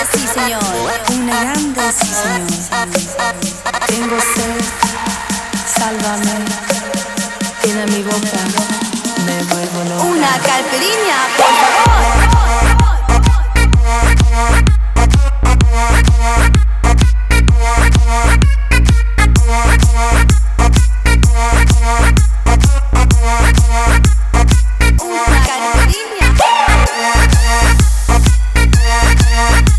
Sí, señor. Una grande, sí, señor. Tengo sed, sálvame. Llena mi boca, me vuelvo loca. Una caipirinha, por